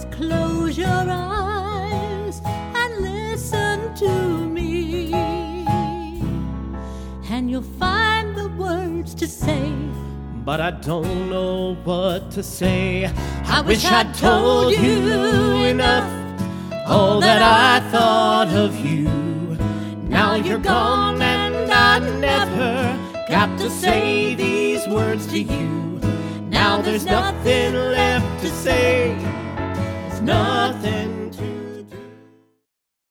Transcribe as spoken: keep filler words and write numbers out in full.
Just close your eyes and listen to me, and you'll find the words to say. But I don't know what to say. I, I wish wish I'd I'd told told you you enough, all that I thought of you. Now you're gone and I never got to say these words to you. Now there's nothing left to say. There's nothing